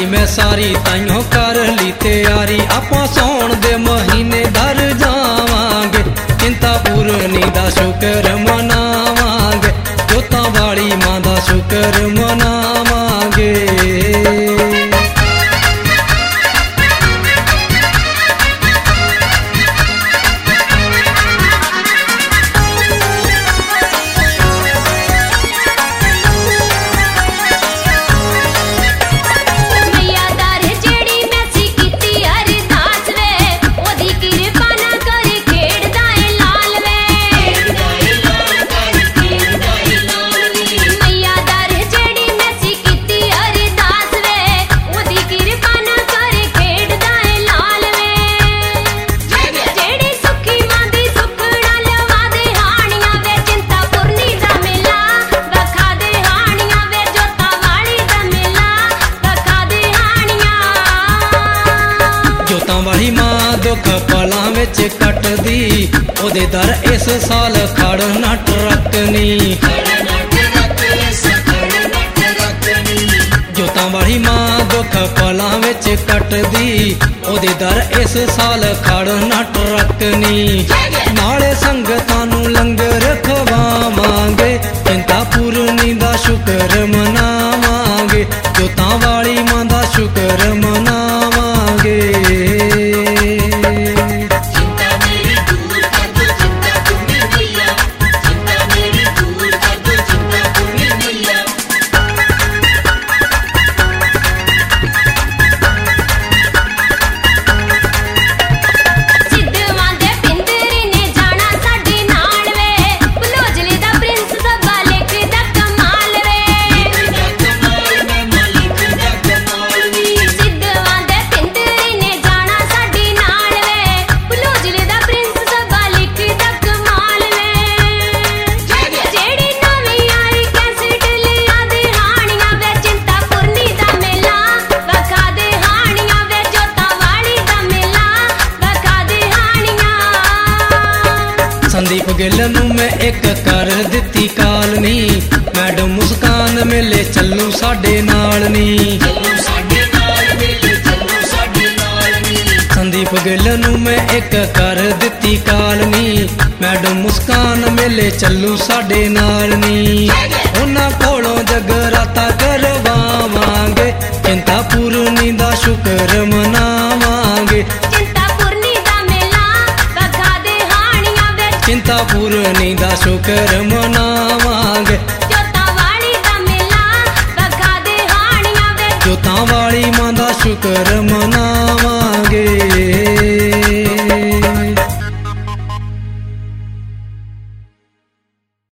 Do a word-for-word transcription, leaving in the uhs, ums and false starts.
मैं सारी ताइयों कर ली तैयारी आपां सौण दे महीने घर जावांगे चिंतापुरनी दा शुकर मनावांगे जोतां वाली मां दा शुकर मनावांगे। वाली मां दुख पलां विच कटदी ओदे दर इस साल खड़ ना टरकनी। जोतां वाली मां दुख पलां विच कटदी ओदे दर इस साल खड़ ना टरकनी। नाले संगतां नूं लंगर खवावांगे चिंतापुरनी दा शुकर मनावांगे जोतां वाली मां दा शुकर मनावांगे। संदीप गिल नूं मैं एक कर दित्ती काल नी मैडम मुस्कान मेले चलू साडे नाल नी। संदीप गिल नूं मैं एक कर दित्ती काल नी मैडम मुस्कान मेले चलू साडे नाल नी।